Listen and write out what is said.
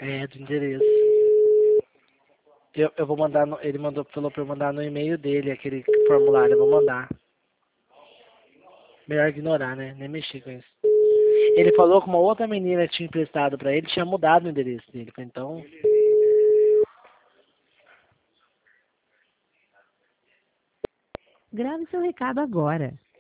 É, do endereço. Eu vou mandar, ele falou pra eu mandar no e-mail dele aquele formulário, eu vou mandar. Melhor ignorar, né? Nem mexer com isso. Ele falou que uma outra menina que tinha emprestado pra ele tinha mudado o endereço dele. Então, Grave seu recado agora.